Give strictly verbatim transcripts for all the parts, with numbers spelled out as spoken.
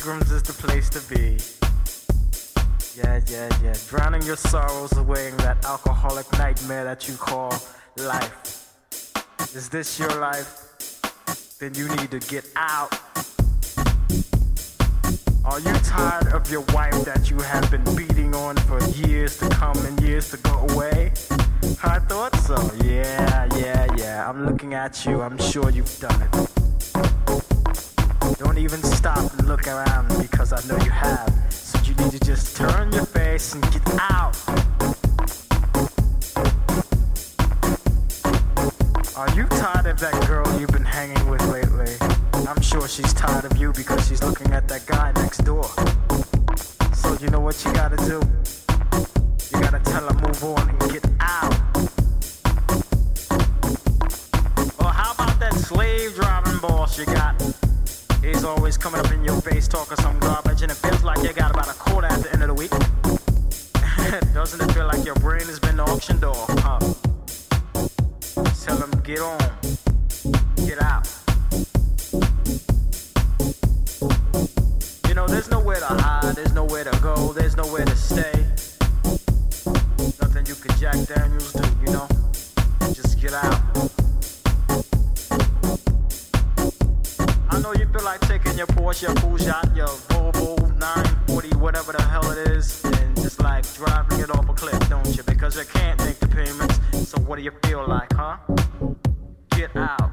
Seagram's is the place to be. Yeah, yeah, yeah. Drowning your sorrows away in that alcoholic nightmare that you call life. Is this your life? Then you need to get out. Are you tired of your wife that you have been beating on for years to come and years to go away? I thought so. Yeah, yeah, yeah. I'm looking at you. I'm sure you've done it. Don't even stop and look around because I know you have. So you need to just turn your face and get out. Are you tired of that girl you've been hanging with lately? I'm sure she's tired of you because she's looking at that guy next door. So you know what you gotta do? You gotta tell her move on and get out. Or how about that slave driving boss you got? He's always coming up in your face talking some garbage, and it feels like you got about a quarter at the end of the week. Doesn't it feel like your brain has been auctioned off, huh? Tell him get on, get out. You know, there's nowhere to hide, there's nowhere to go, there's nowhere to stay. Nothing you can Jack Daniels do, you know? Just get out. I know you feel like taking your Porsche, your Peugeot, your Volvo nine forty, whatever the hell it is, and just like driving it off a cliff, don't you? Because you can't make the payments, so what do you feel like, huh? Get out.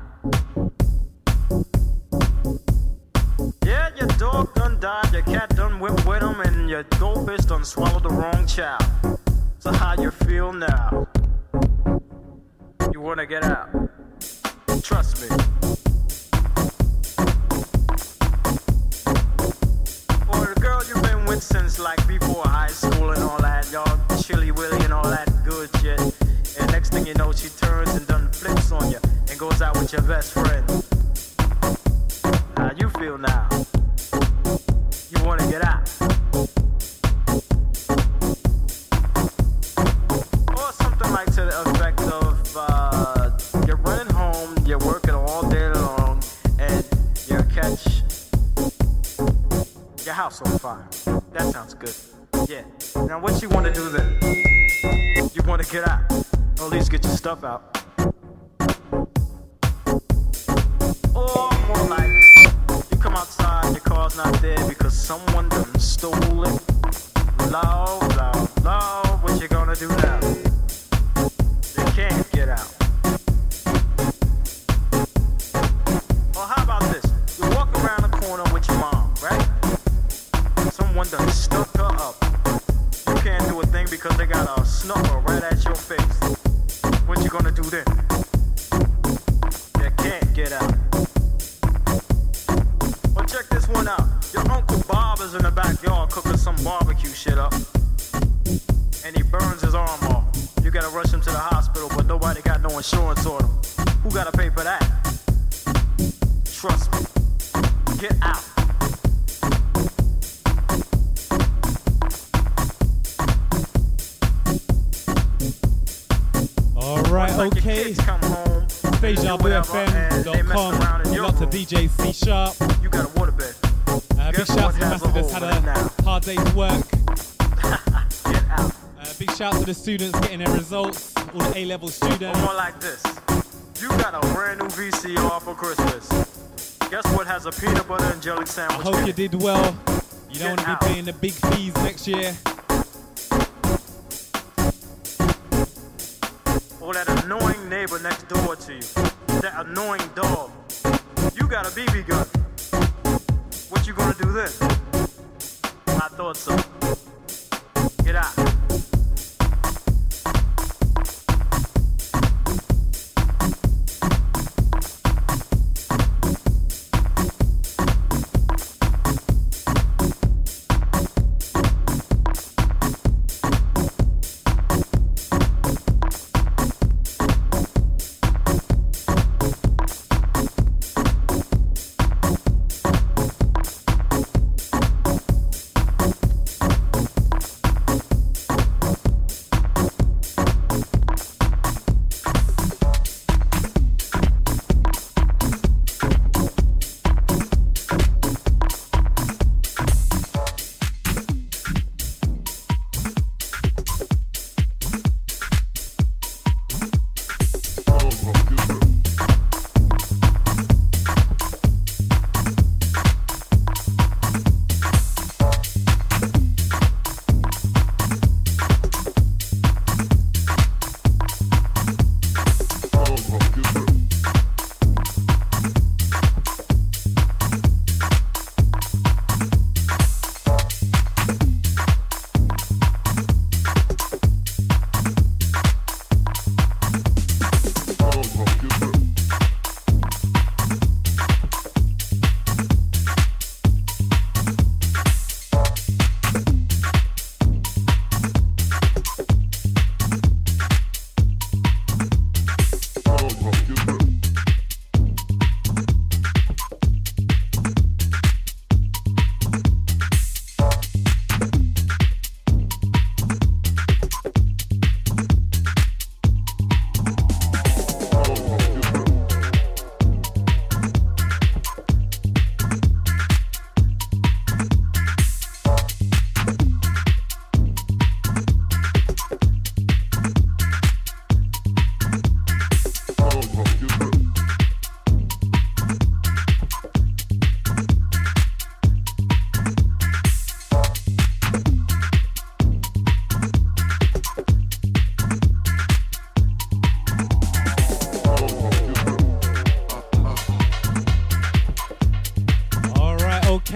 Yeah, your dog done died, your cat done whipped with him, and your goldfish done swallowed the wrong child. So how you feel now? You wanna get out? Trust me. Or the girl you've been with since like before high school and all that, y'all chilly willy and all that good shit. And next thing you know, she turns and done flips on you and goes out with your best friend. How you feel now? You wanna get out? Or something like to the effect of uh, you're running home, you're working all day long, and you catch your house on fire. That sounds good. Yeah. Now what you wanna do then? You wanna get out? Or at least get your stuff out. Or more like, you come outside, your car's not there because someone done stole it. Loud, loud, loud, what you gonna do now? You can't get out. Or how about this? You walk around the corner with your mom, right? Someone done stuck her up. You can't do a thing because they got a snuffer right at your face. What you gonna do then? You can't get out. Well, check this one out. Your Uncle Bob is in the backyard cooking some barbecue shit up. And he burns his arm off. You gotta rush him to the hospital, but nobody got no insurance on him. Who gotta pay for that? Trust me. Get out. Alright, like okay. Deja Vu F M dot com. Big up to D J C Sharp. You got a waterbed. Uh, big shout to the massive that's had a right hard day's work. Get out. Uh, big shout to the students getting their results. All the A-level students. Or more like this. You got a brand new V C R for Christmas. Guess what has a peanut butter and jelly sandwich? I hope you did well. You don't want to be out. paying the big fees next year. Or that annoying neighbor next door to you. That annoying dog. You got a B B gun. What you gonna do then? I thought so. Get out.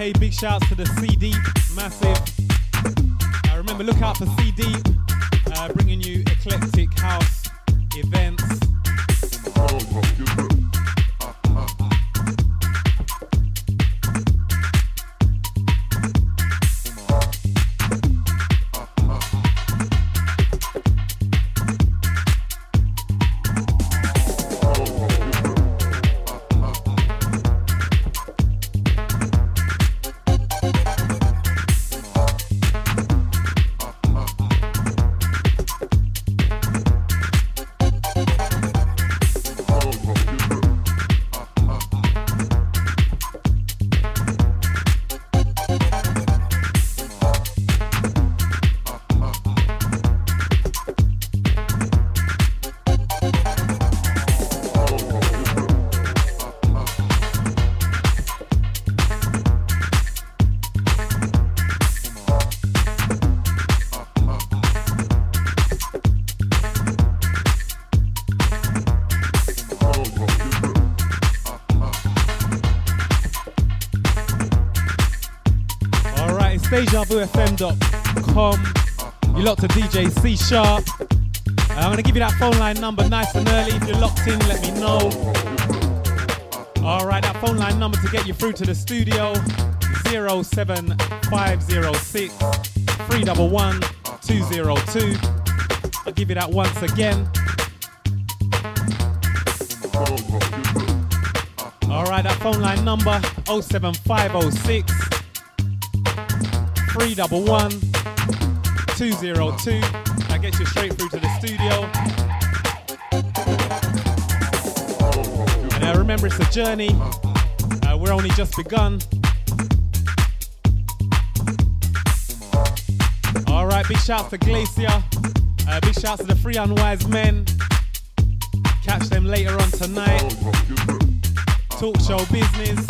Okay, big shouts to the C D, massive. Uh, remember, look out for C D, uh, bringing you eclectic house events. deja vu f m dot com. You're locked to D J C Sharp. Uh, I'm going to give you that phone line number nice and early. If you're locked in, let me know. Alright, that phone line number to get you through to the studio, zero seven five zero six, three one one, two zero two. I'll give you that once again. Alright, that phone line number, oh seven five oh six, three one one, two zero two. That gets you straight through to the studio. And uh, remember, it's a journey. Uh, we're only just begun. Alright, big shouts to Glacier. Uh, big shouts to the Three Unwise Men. Catch them later on tonight. Talk show business.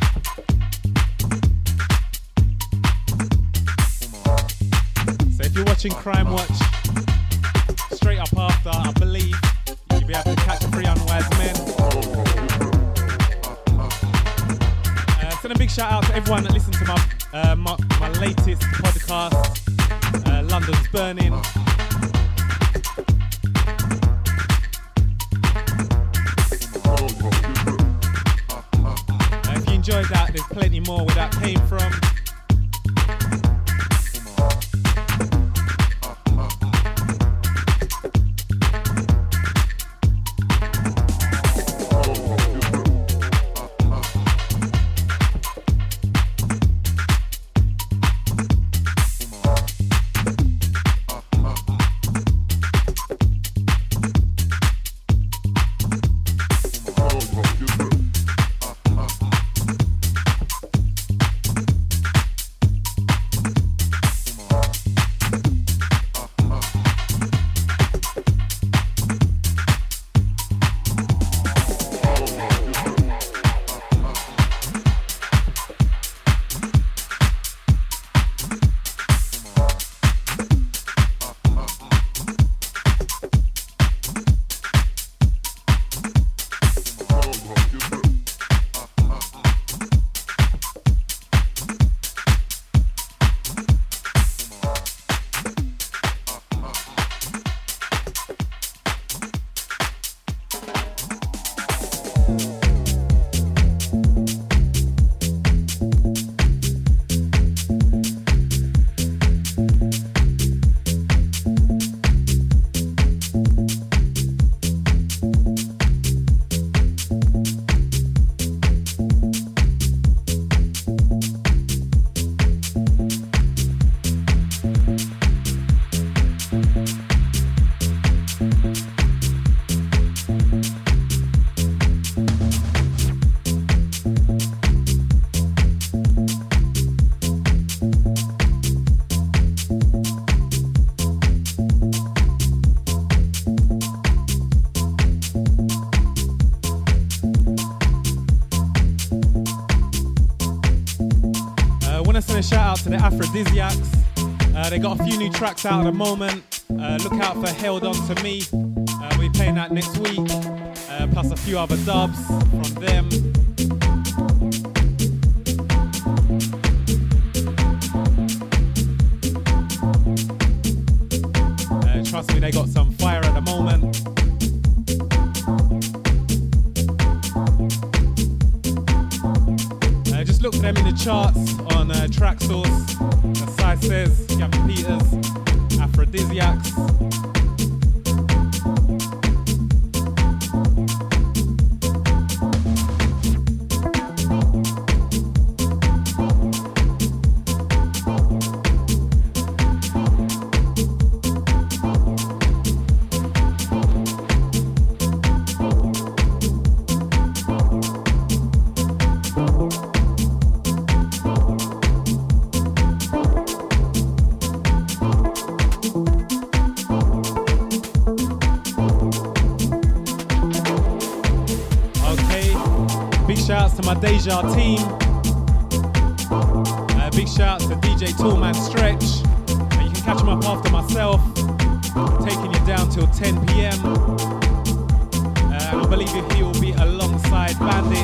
So if you're watching Crime Watch, straight up after, I believe, you'll be able to catch the Three Unwise Men. Uh, send a big shout out to everyone that listened to my, uh, my, my latest podcast, uh, London's Burning. Enjoyed that, there's plenty more where that came from. To the Aphrodisiacs. Uh, they got a few new tracks out at the moment. Uh, look out for Held On To Me. Uh, we're playing that next week. Uh, plus a few other dubs from them. them in the charts on uh, Traxsource. As Sai says, Gavin Peters, Aphrodisiacs. Deja team. Uh, big shout out to D J Toolman Stretch. Uh, you can catch him up after myself, taking you down till ten p m. Uh, and I believe he will be alongside Bandit.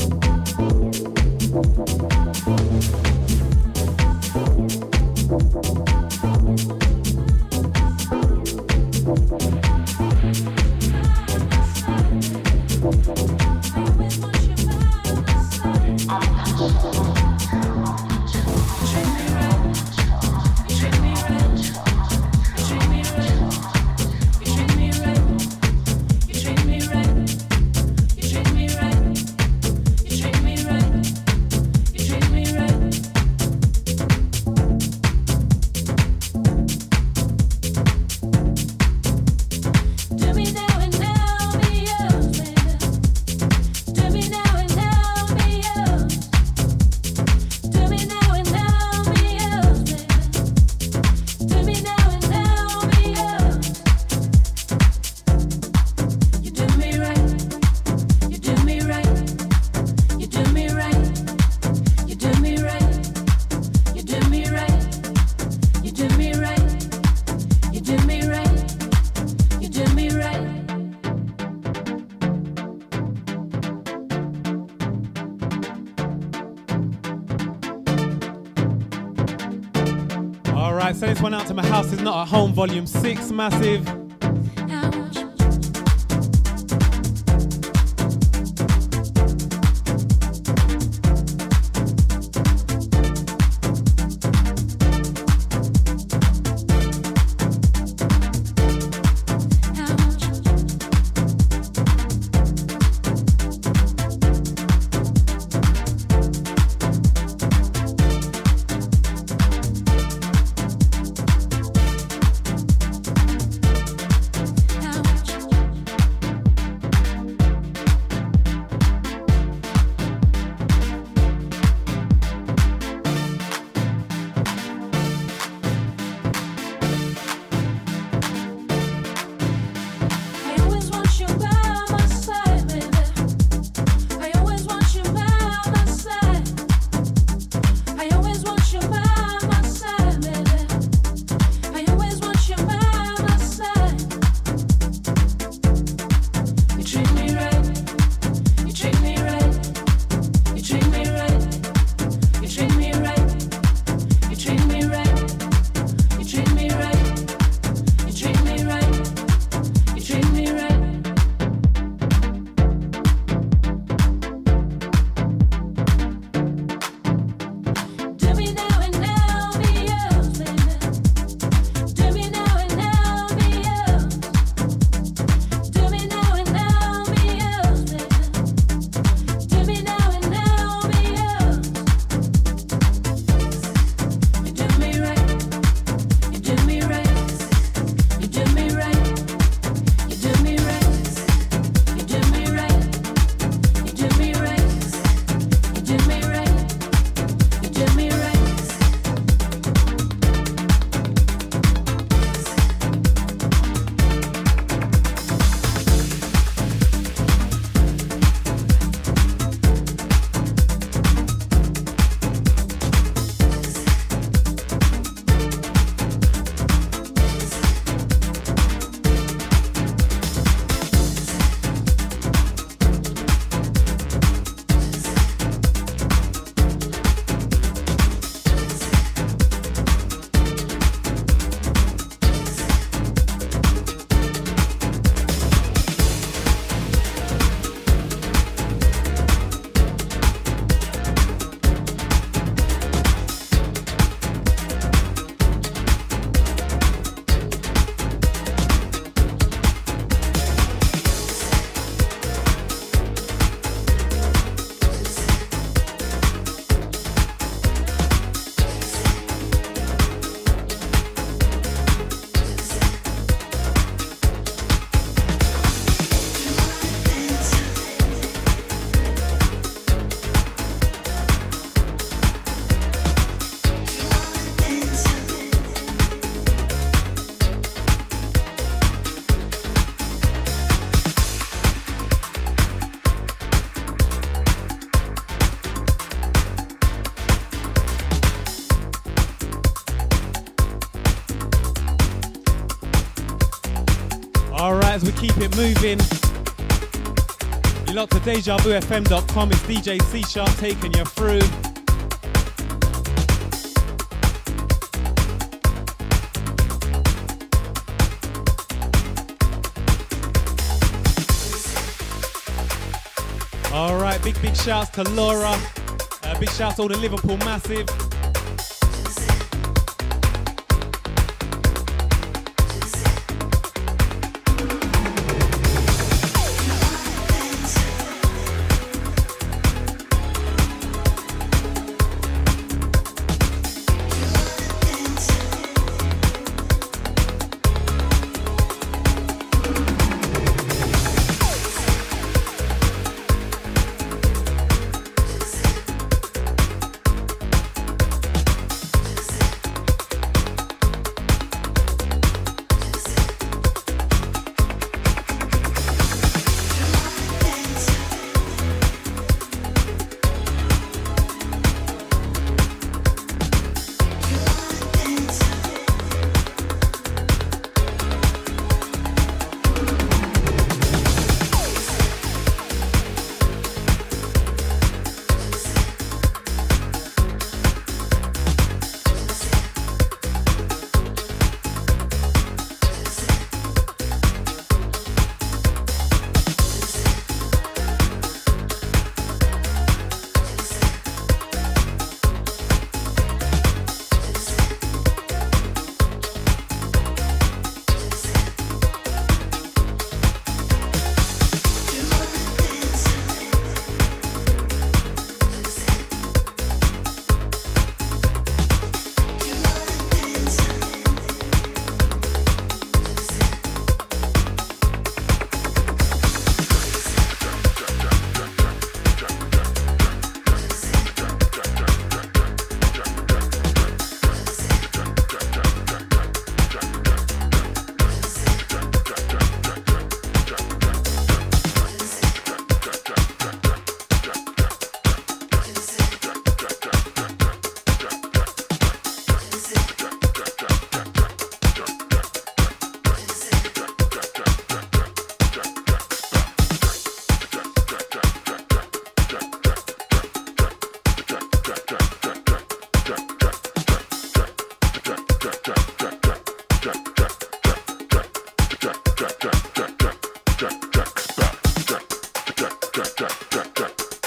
Thank you. Alright, send this one out to My House Is Not at Home, Volume six, massive. As we keep it moving, you're locked to deja vu f m dot com. It's D J C Sharp taking you through. All right, big big shouts to Laura. Uh, big shouts to all the Liverpool Massive.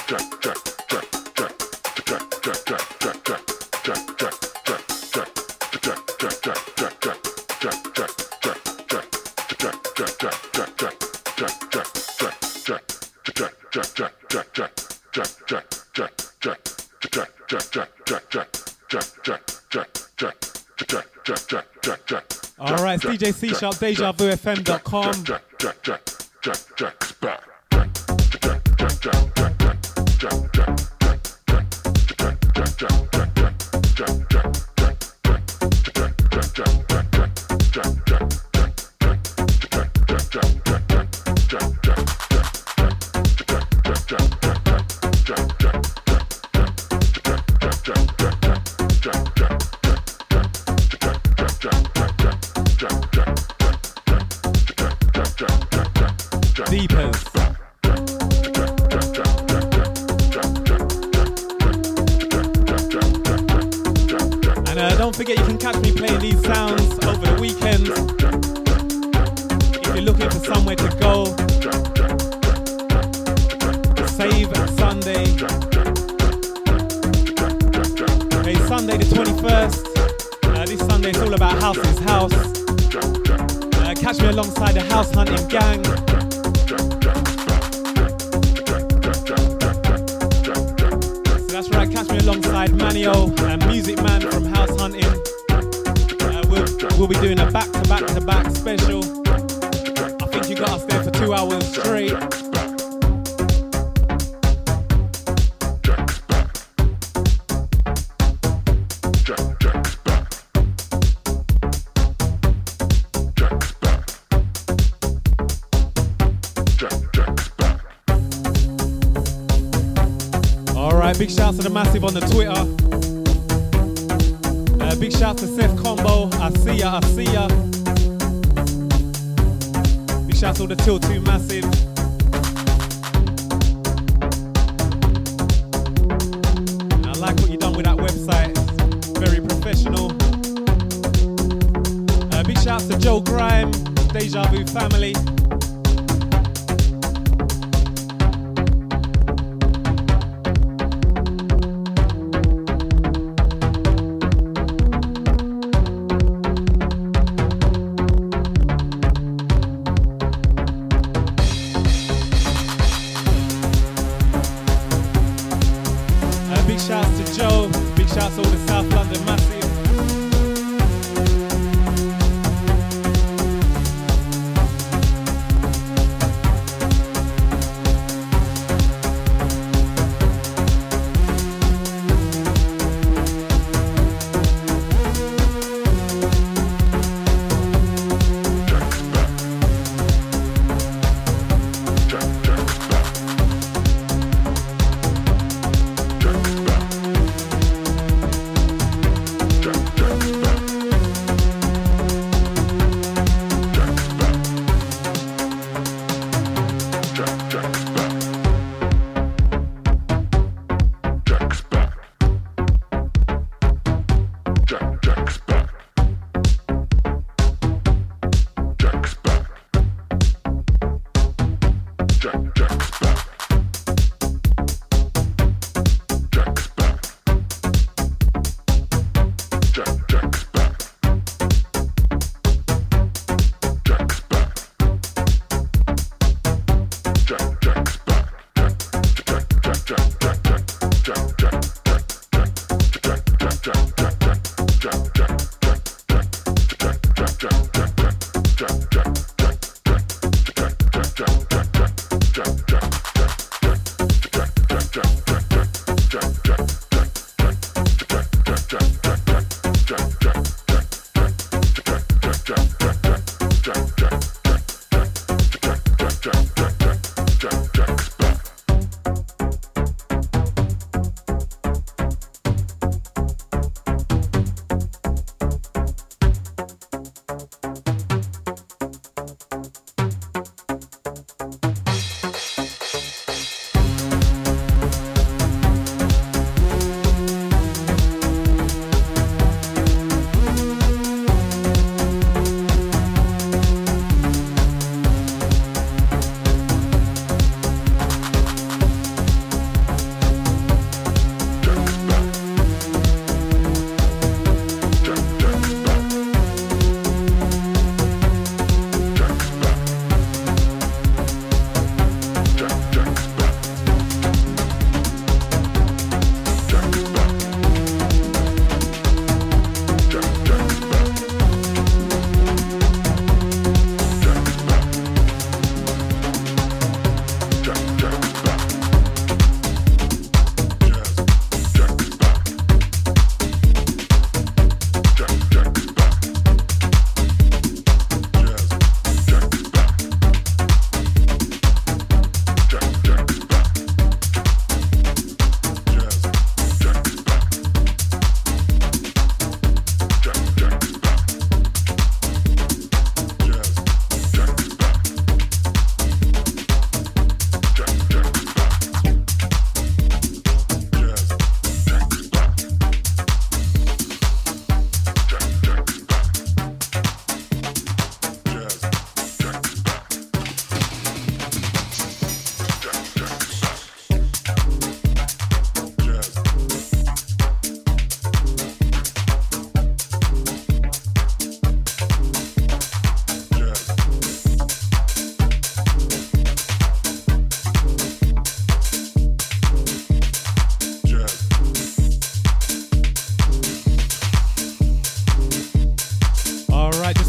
Alright, it's D J C Sharp, deja vu f m dot com. Deepers. And uh, don't forget you can catch me playing these sounds over the weekend. If you're looking for somewhere to go, Save Sunday. Okay, Sunday the twenty-first. Uh, this Sunday it's all about House is House. Uh, catch me alongside the House Hunting Gang. That's right, catch me alongside Manio and Music Man from House Hunting. Uh, we'll, we'll be doing a back-to-back-to-back special. I think you got us there for two hours straight. Big shouts to the Massive on the Twitter. Uh, big shouts to Seth Combo. I see ya, I see ya. Big shouts to all the Till two Massive. And I like what you've done with that website. It's very professional. Uh, big shouts to Joe Grime, Deja Vu family.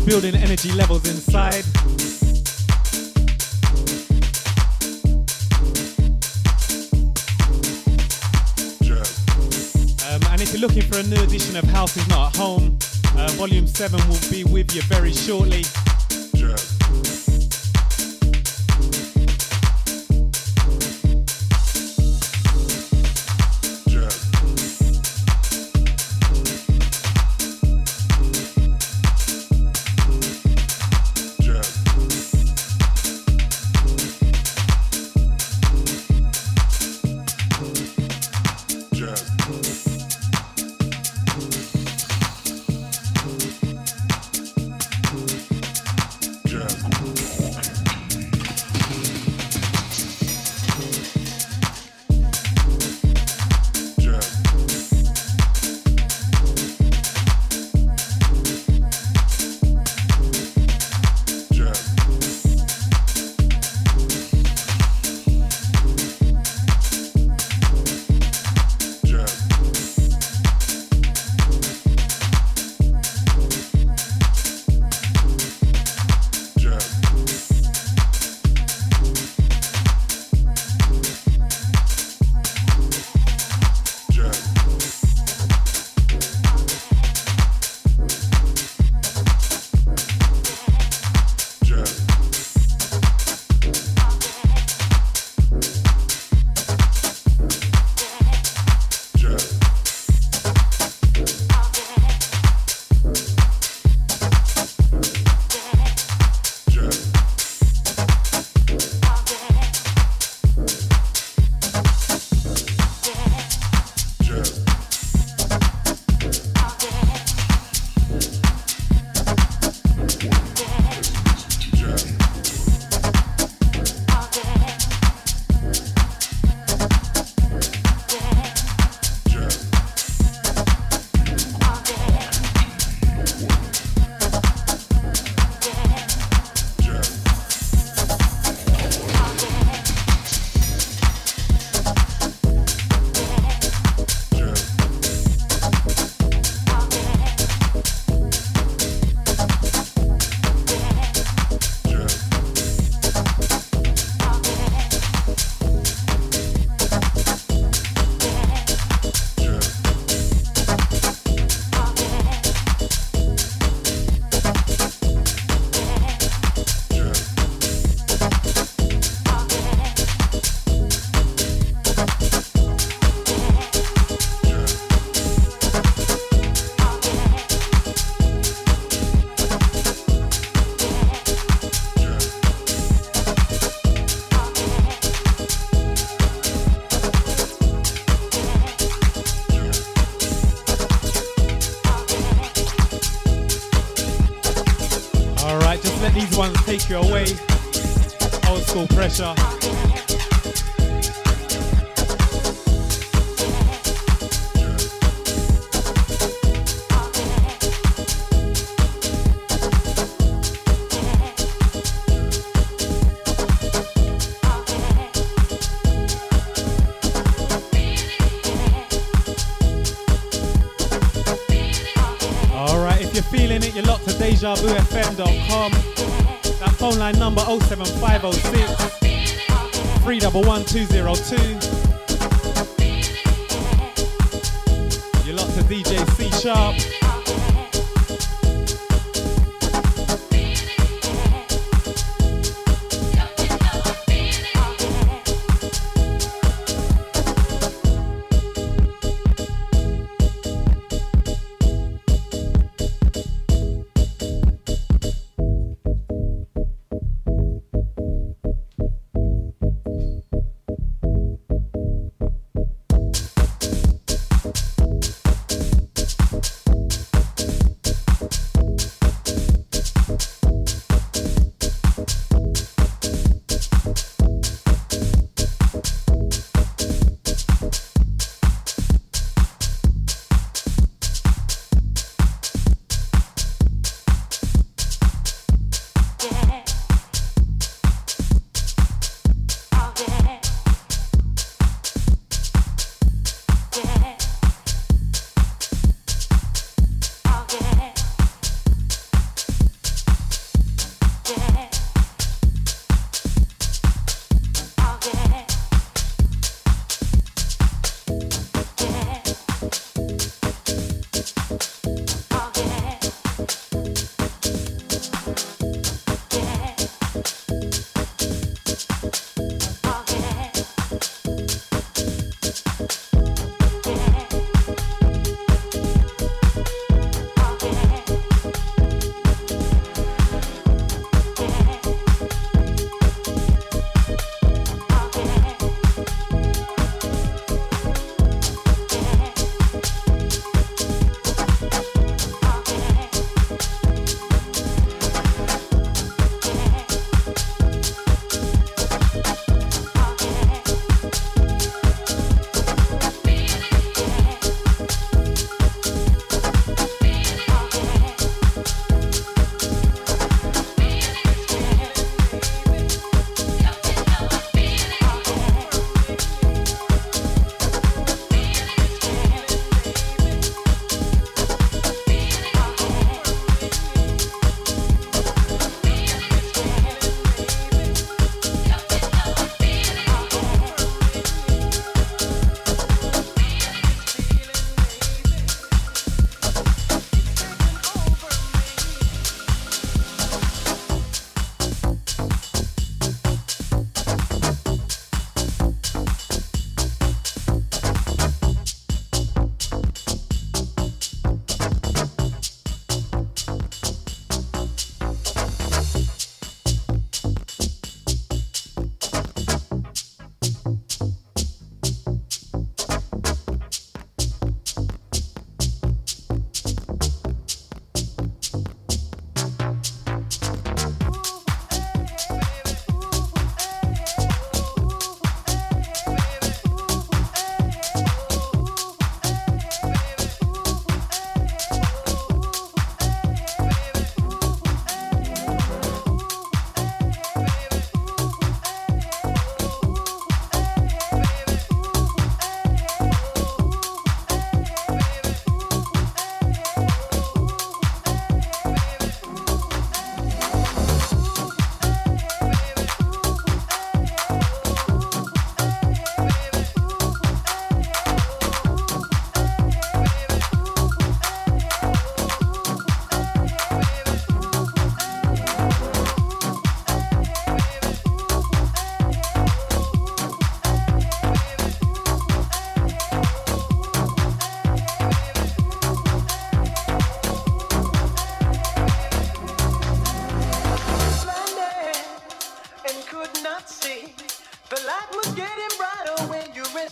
building energy levels inside. Um, and if you're looking for a new edition of House Is Not at Home, uh, Volume seven will be with you very shortly. These ones take you away. Old school pressure. Alright, if you're feeling it, you're locked to deja vu f m dot com. That phone line number oh seven five oh six, three one one two oh two. You're locked to D J C Sharp.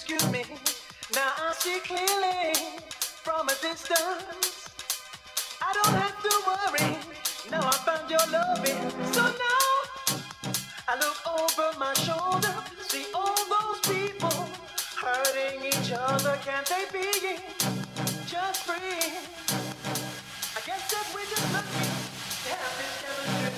excuse me. Now I see clearly from a distance. I don't have to worry. Now I found your loving. So now I look over my shoulder, see all those people hurting each other. Can't they be just free? I guess that we're just lucky to have this chemistry.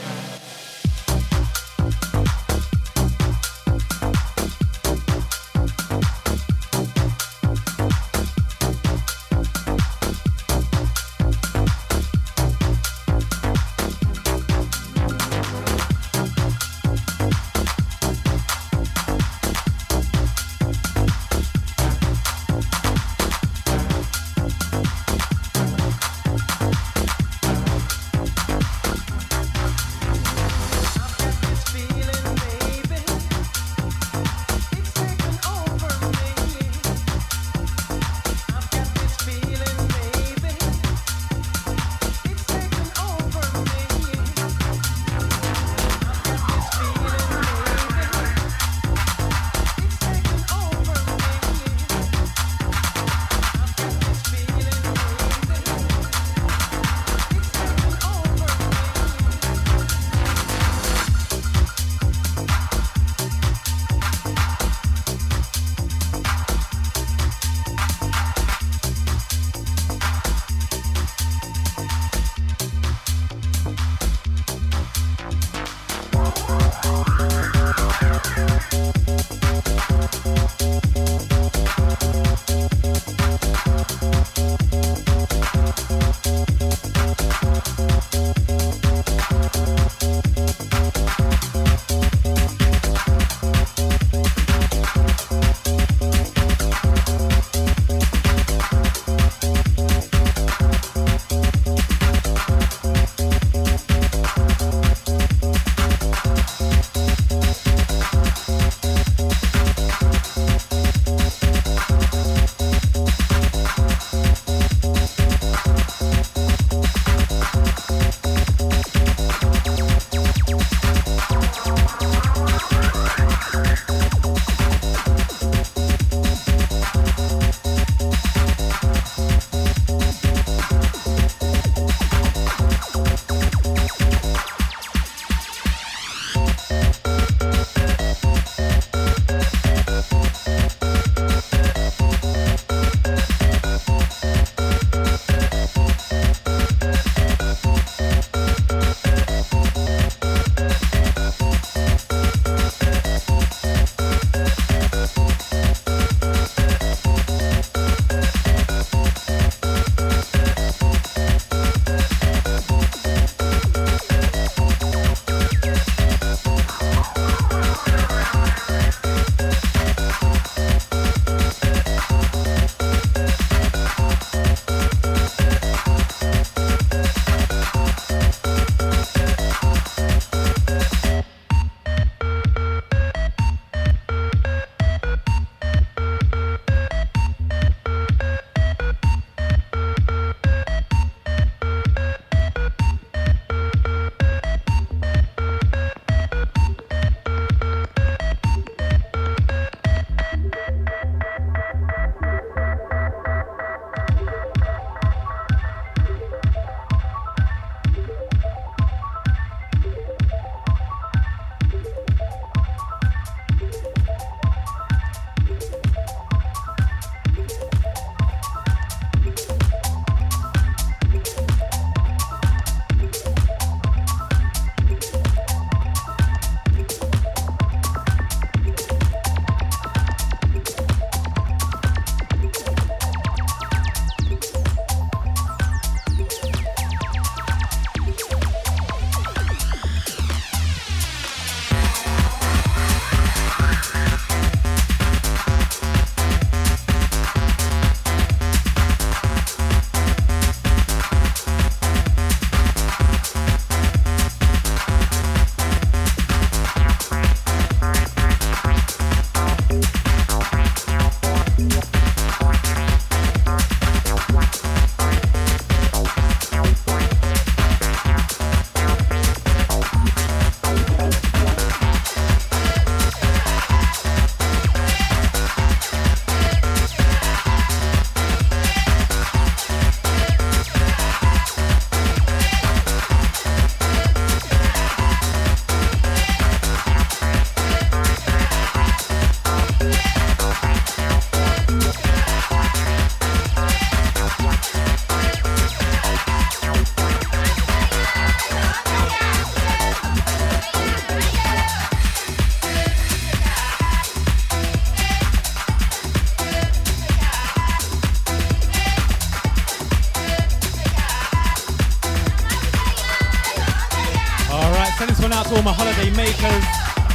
out to all my holiday makers.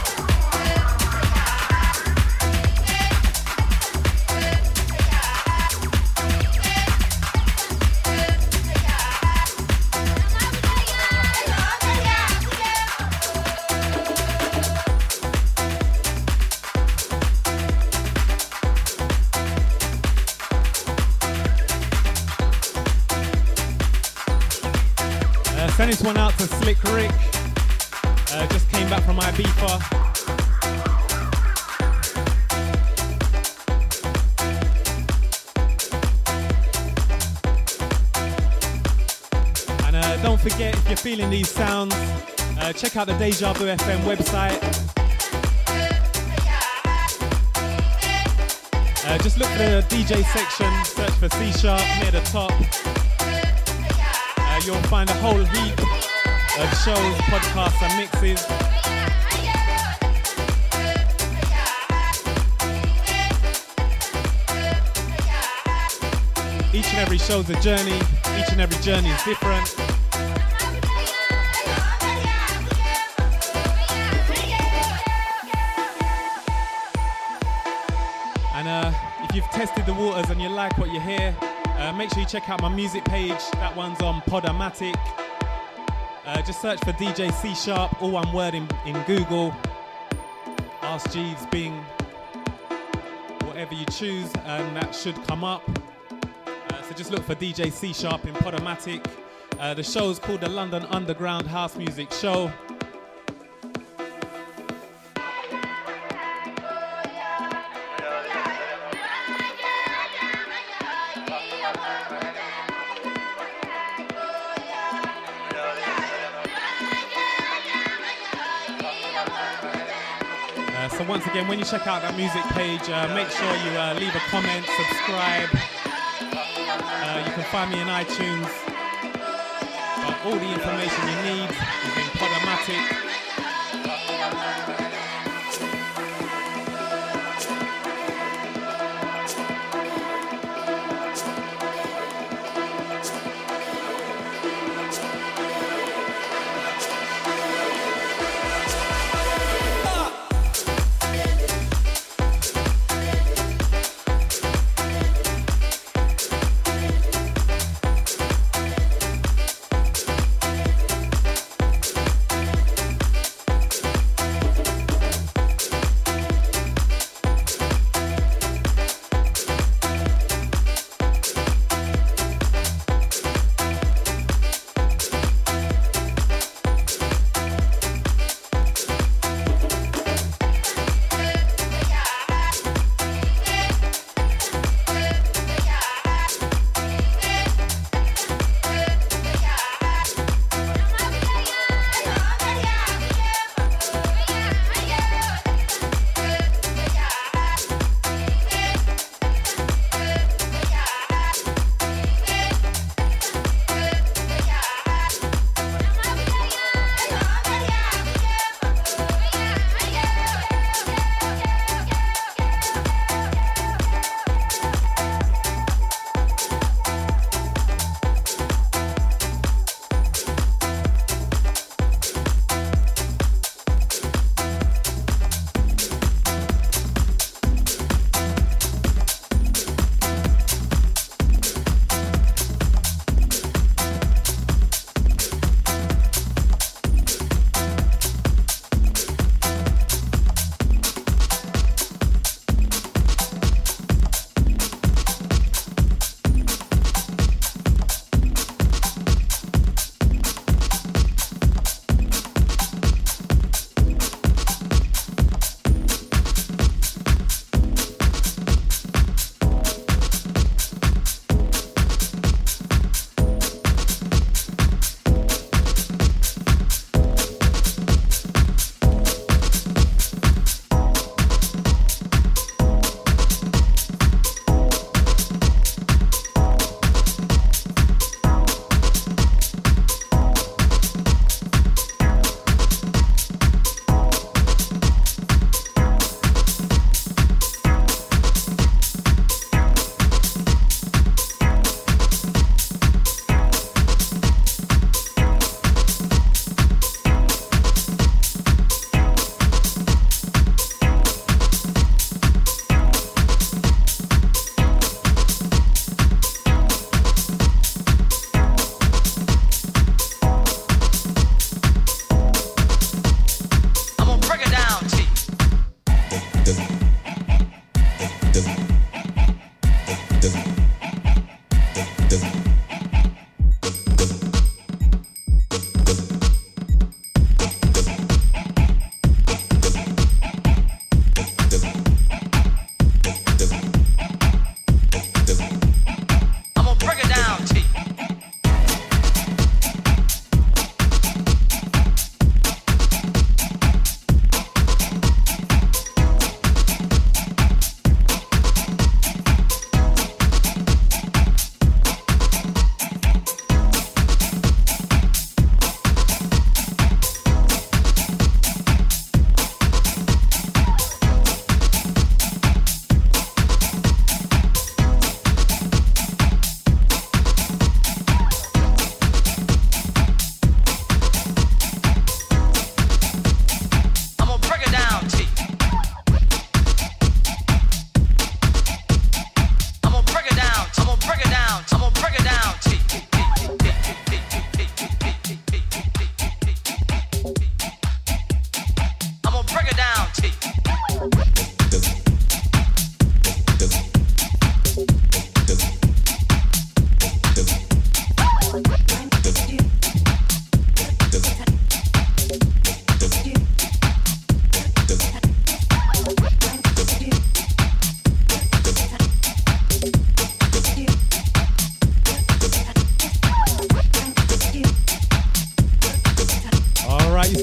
Send this one out to Slick Rick. Uh, just came back from Ibiza. And uh, don't forget, if you're feeling these sounds, uh, check out the Deja Vu F M website. Uh, just look for the D J section, search for C Sharp near the top. You'll find a whole heap of shows, podcasts and mixes. Each and every show's a journey, each and every journey is different. And uh, if you've tested the waters and you like what you hear, Uh, make sure you check out my music page. That one's on Podomatic. Uh, just search for D J C Sharp, all one word in, in Google. Ask Jeeves, Bing, whatever you choose, and that should come up. Uh, so just look for D J C Sharp in Podomatic. Uh, the show's called the London Underground House Music Show. So once again, when you check out that music page, uh, make sure you uh, leave a comment, subscribe. Uh, you can find me in iTunes. But all the information you need is in Podomatic.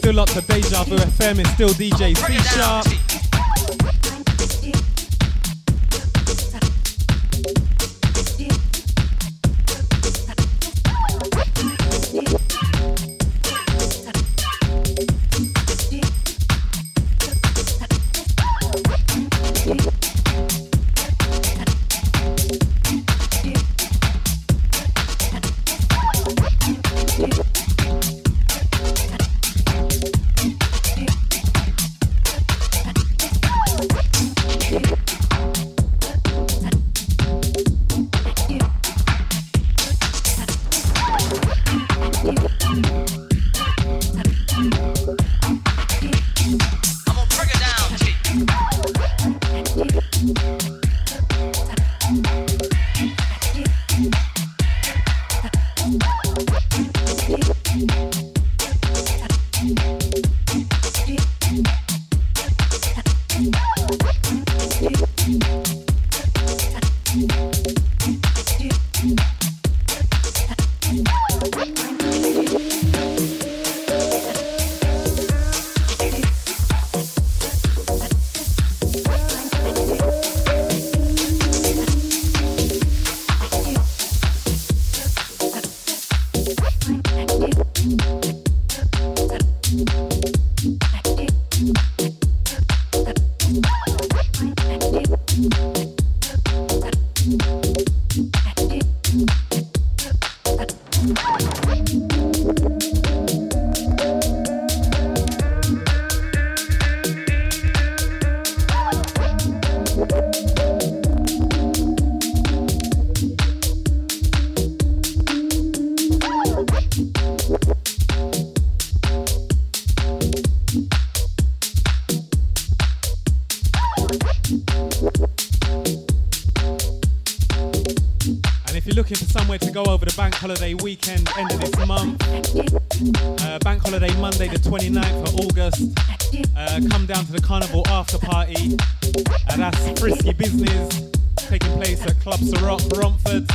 still lots of Deja Vu F M. It's still D J C Sharp. Go over the bank holiday weekend, end of this month. Uh, bank holiday Monday the twenty-ninth of August. Uh, come down to the Carnival after party. Uh, that's Frisky Business, taking place at Club Ciroc, Romford.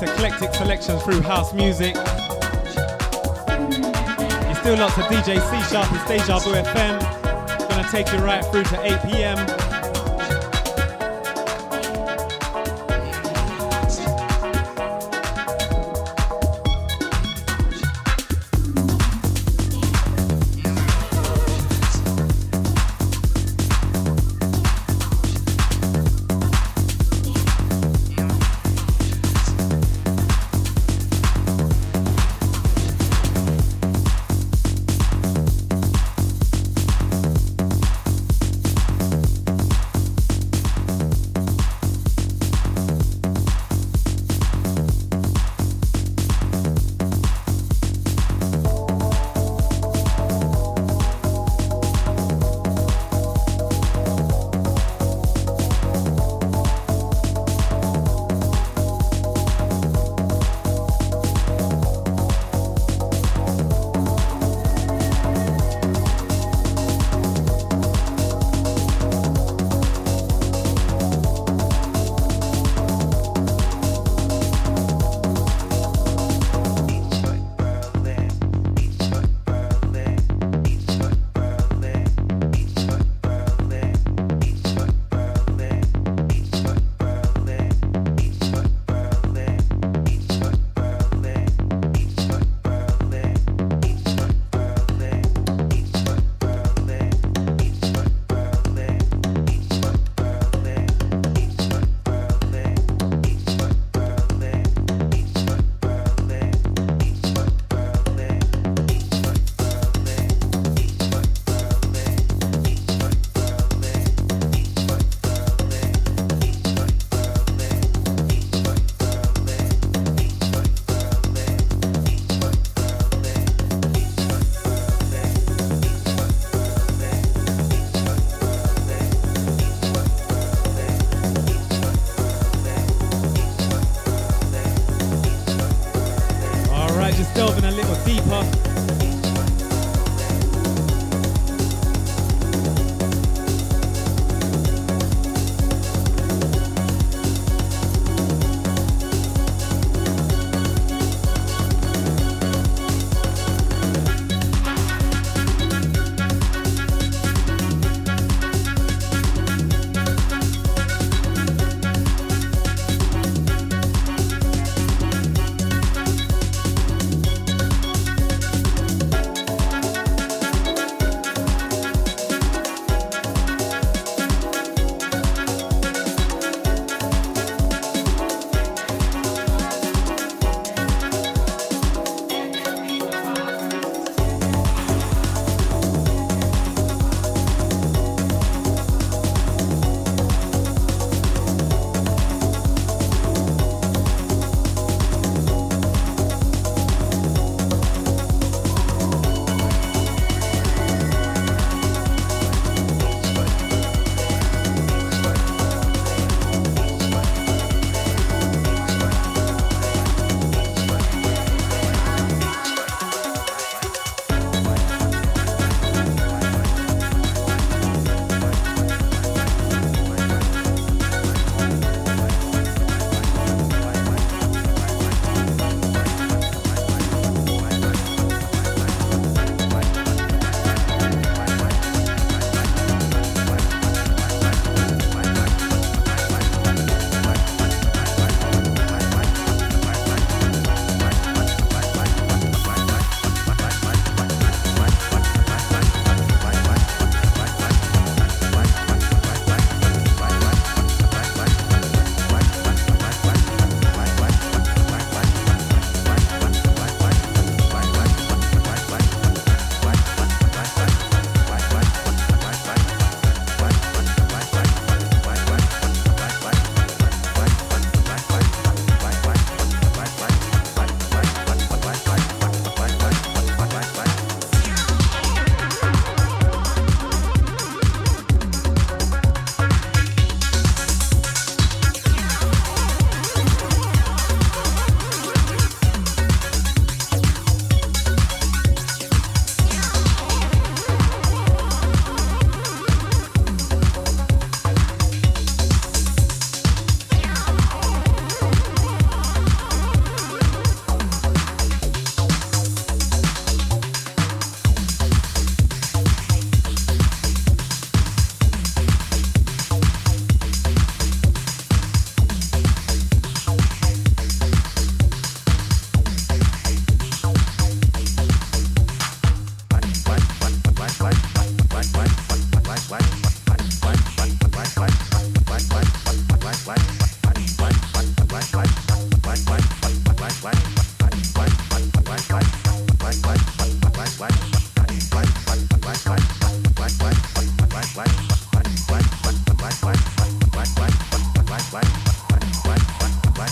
nice eclectic selections through house music. You're still lots of D J C Sharp, it's Deja Vu F M. Gonna take you right through to eight p m. Delving a little deeper.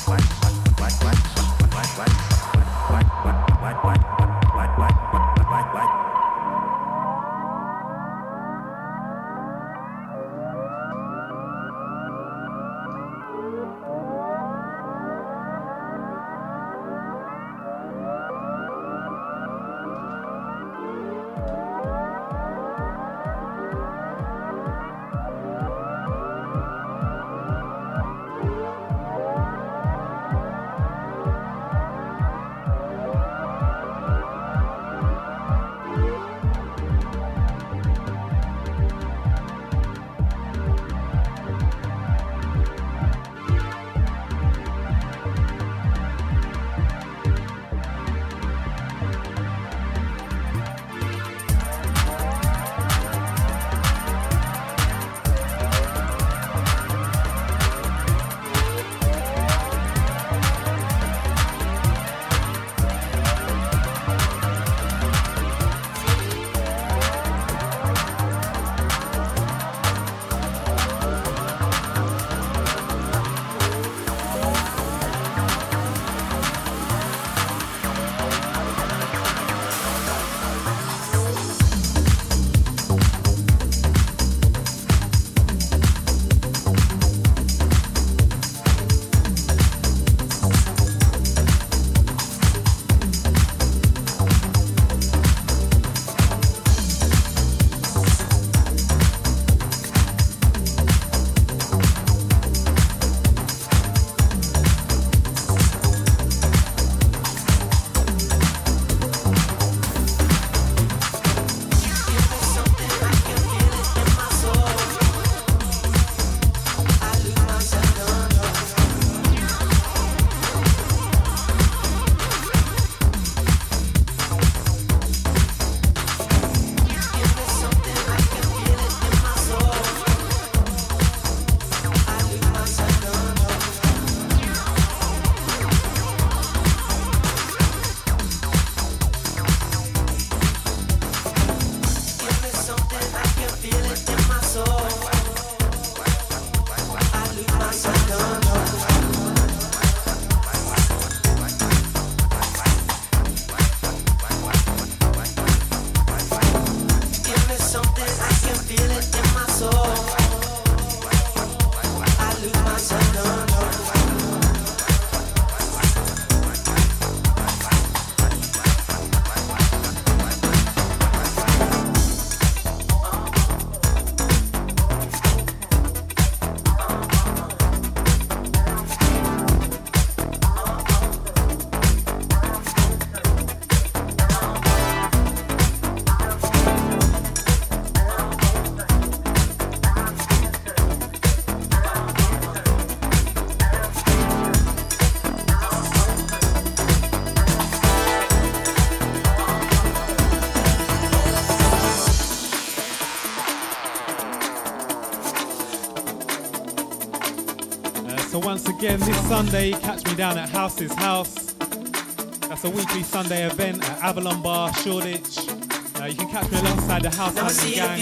Once again, this Sunday, catch me down at House's House. That's a weekly Sunday event at Avalon Bar, Shoreditch. Uh, you can catch me alongside the House Hunting Gang.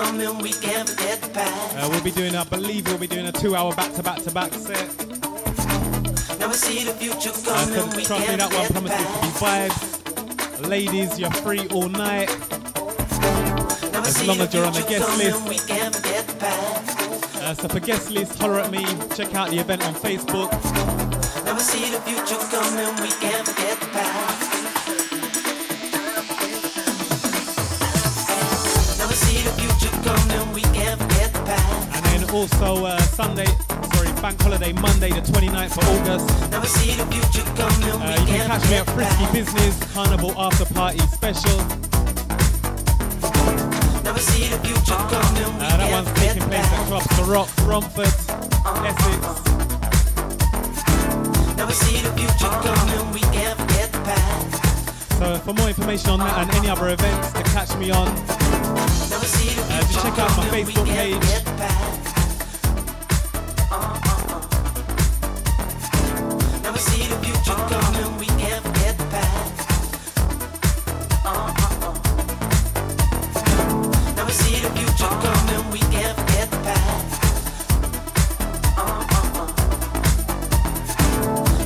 Uh, we'll be doing, I believe we'll be doing a two-hour back-to-back-to-back set. Uh, so trust me, that one promises to be vibes. Ladies, you're free all night. As long as you're on the guest list. Uh, so for guest list, holler at me. Check out the event on Facebook. Never see the future coming, we can't forget the past. Never see the future coming, we can't forget the past. And then also uh, Sunday, sorry, bank holiday Monday, the twenty-ninth of August. Never see the future coming, uh, you can catch me at Frisky Business Carnival After Party Special. Never see the future coming, we uh, that can't one's taking place at Club Ciroc, Romford, Essex. Never see the future coming, we can't forget the past. So for more information on that and any other events to catch me on, uh, just check out my Facebook page. Never see the future coming, we can't forget the past. Never see the future coming, we can't forget the past.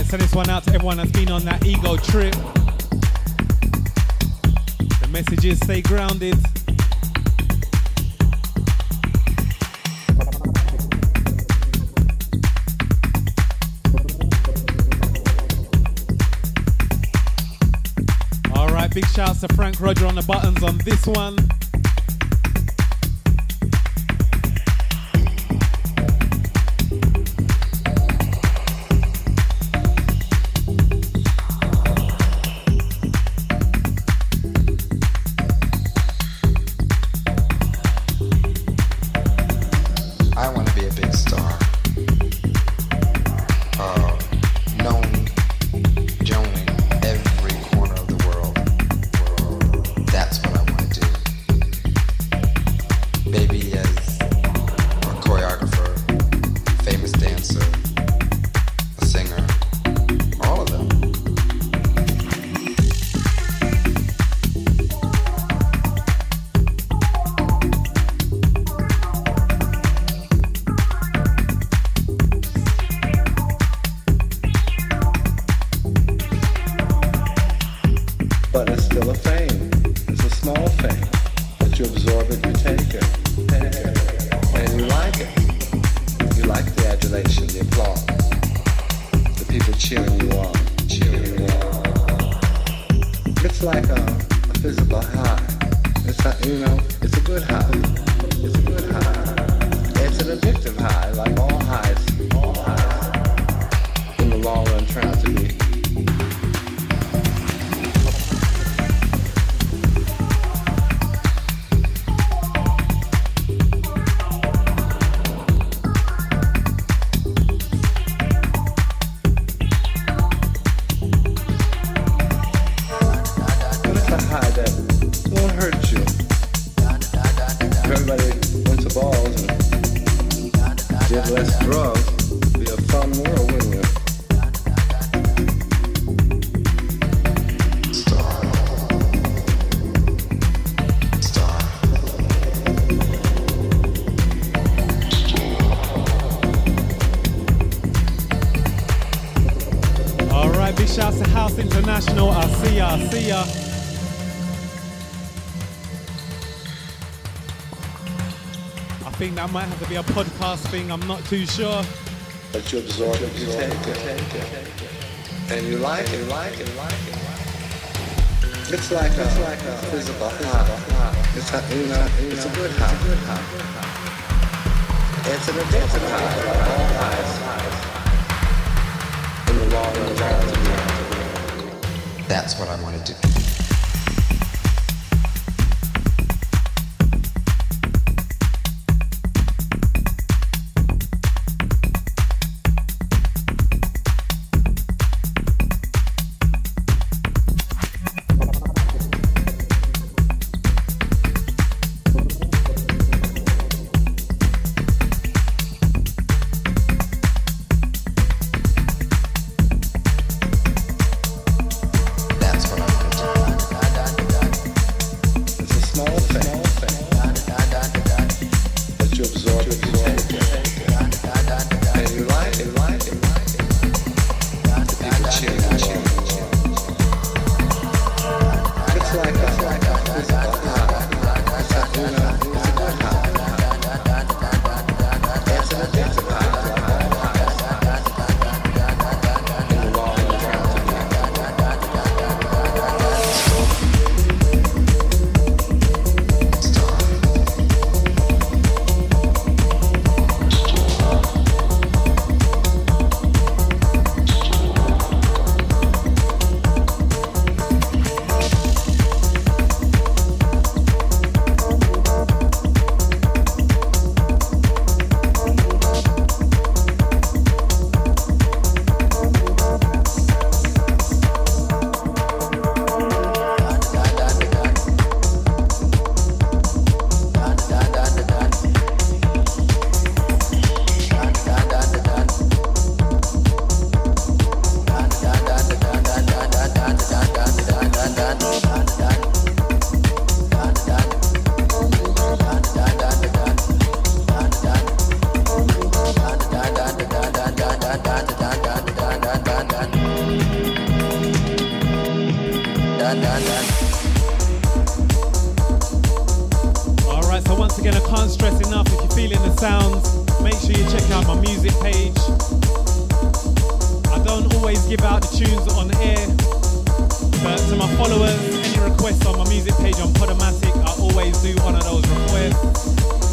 send this one out to everyone that's been on that ego trip. The message is stay grounded. Alright, big shouts to Frank Roger on the buttons on this one. International, I see ya, I see ya. I think that might have to be a podcast thing, I'm not too sure. But you absorb it, you take it, take it. And you like it, like it, like it. It's like a, it's like a physical high. It's a, you know, it's a good high. It's an addictive high, like all highs. In the long, in the long, in the long. That's what I want to do. That's what I want to do. if you're feeling the sounds, make sure you check out my music page. I don't always give out the tunes on air, but to my followers, any requests on my music page on Podomatic, I always do honour those requests.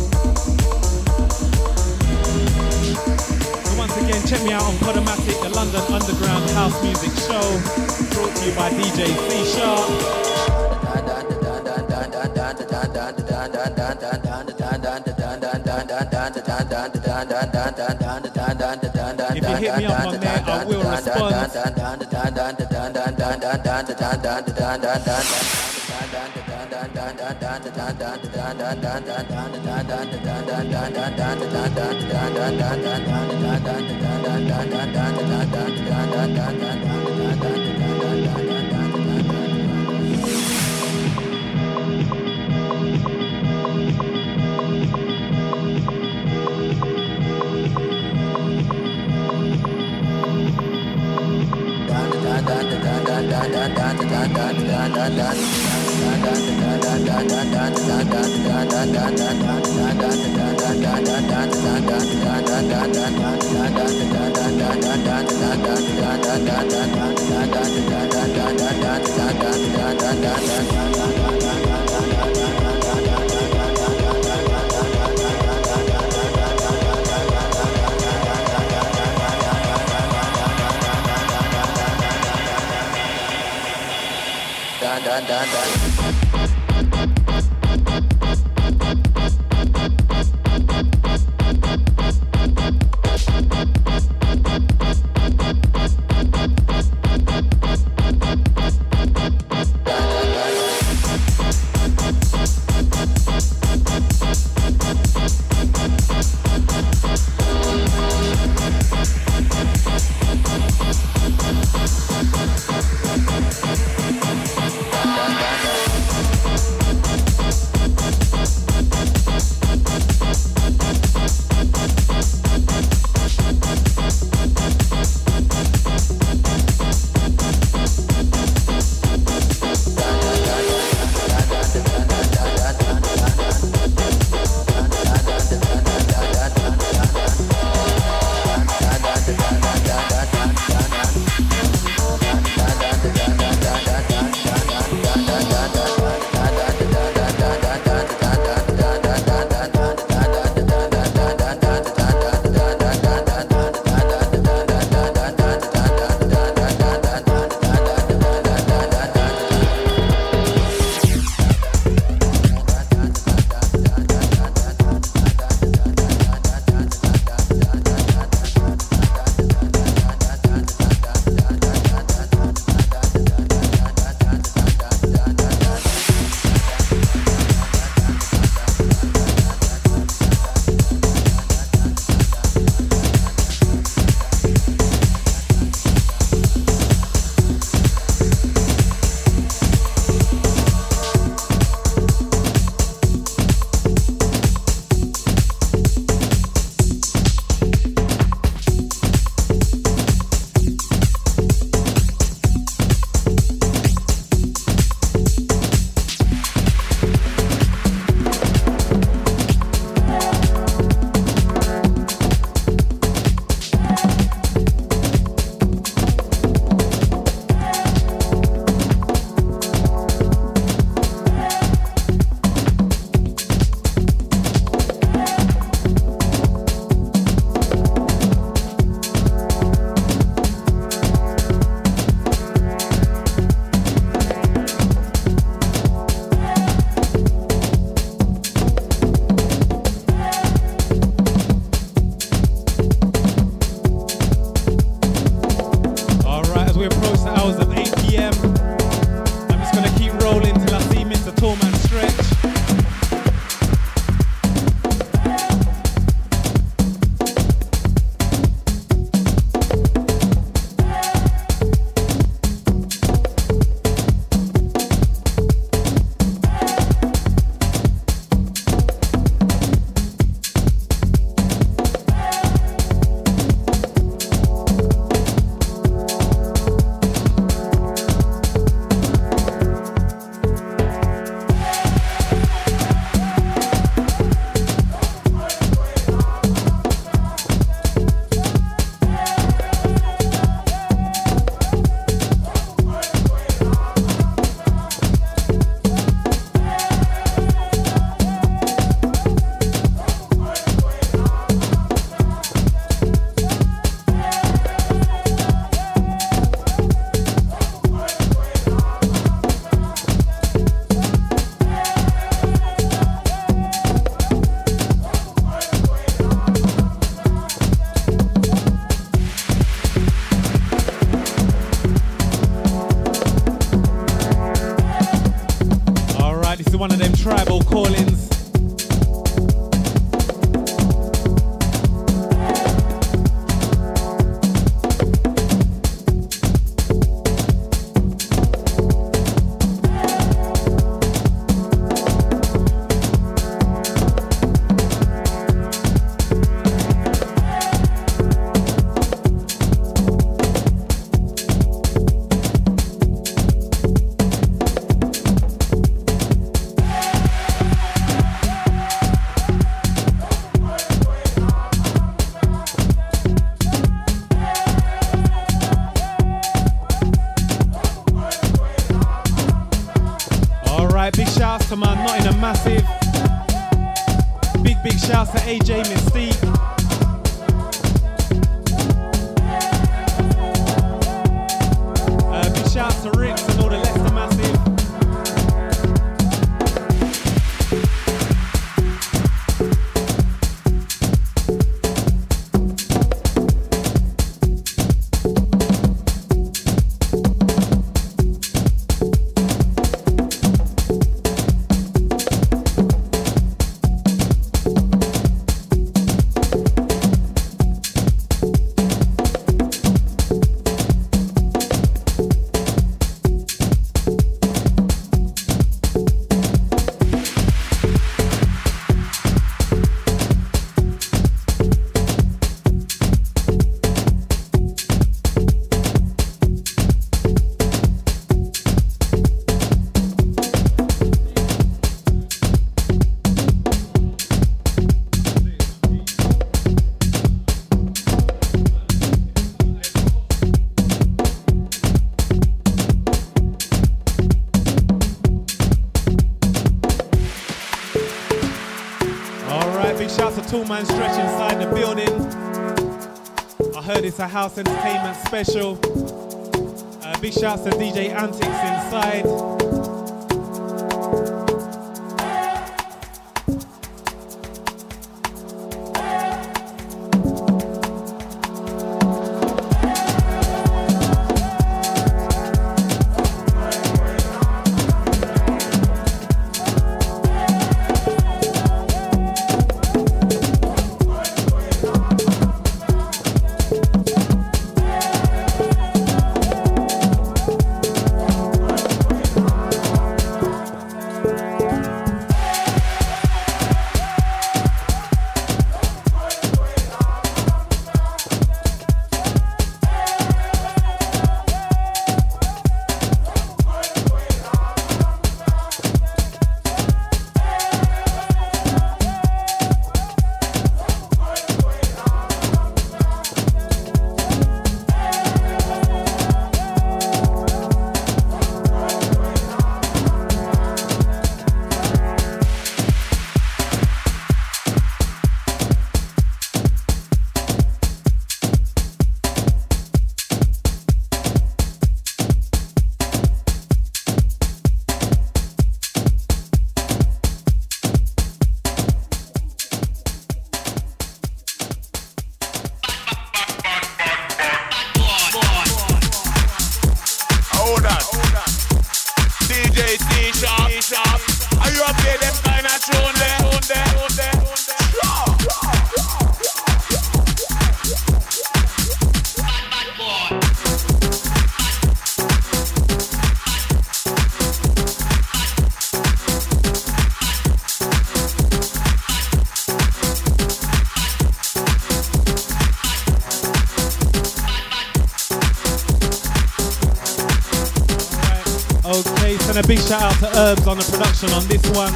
So once again, check me out on Podomatic, the London Underground House Music Show, brought to you by D J C Sharp. If you hit me up on there, I will respond. Dun, dun, dun, dun. Dun, dun, dun. Waterman, not in a massive. Big, big shouts to A J Mystique. Uh, big shouts to Ricks and all the Leicester Massive. Man Stretch inside the building. I heard it's a house entertainment special. Uh, big shouts to D J Antics inside. And a big shout out to Herbs on the production on this one.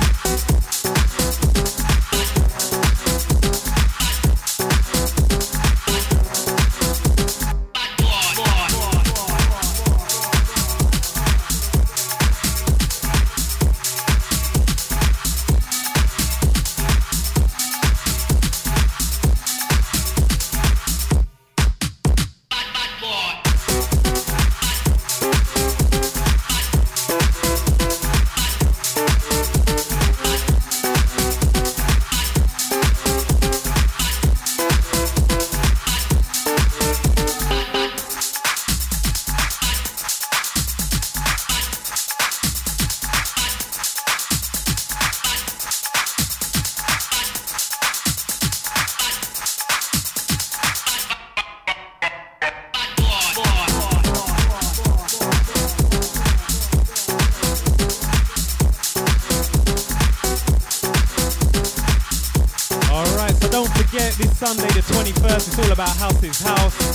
Sunday the twenty-first, it's all about House is House.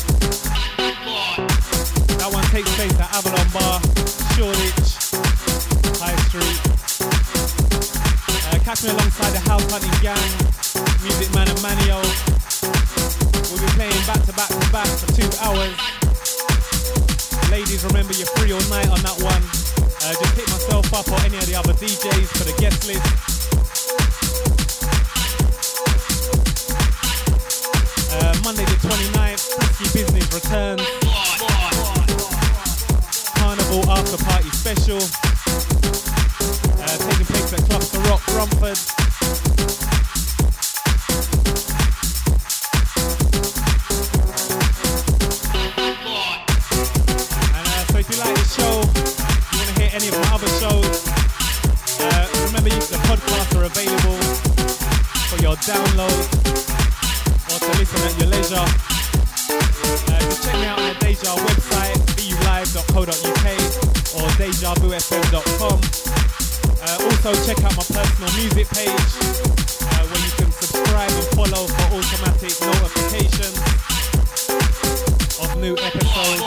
That one takes place at Avalon Bar, Shoreditch, High Street. Uh, catch me alongside the House Hunting Gang, Music Man and Manio. We'll be playing back to back to back for two hours. Ladies, remember you're free all night on that one. Uh, just hit myself up or any of the other D Js for the guest list. Uh, Monday the twenty-ninth, Frisky Business returns. Carnival after party special. Uh, taking place at Cluster Rock, Romford. And uh, so if you like the show, you want to hear any of my other shows, uh, remember the podcasts are available for your download or to listen at your leisure. Uh, just check me out on the Deja website, b u live dot co dot u k or deja vu f m dot com. Uh, also check out my personal music page uh, where you can subscribe and follow for automatic notifications of new episodes.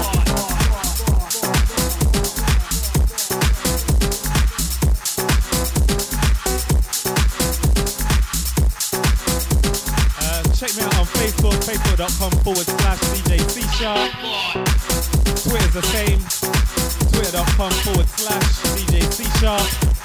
Uh, check me out on Facebook, facebook.com forward slash DJ C Sharp. Twitter's the same, twitter.com forward slash DJ C Sharp.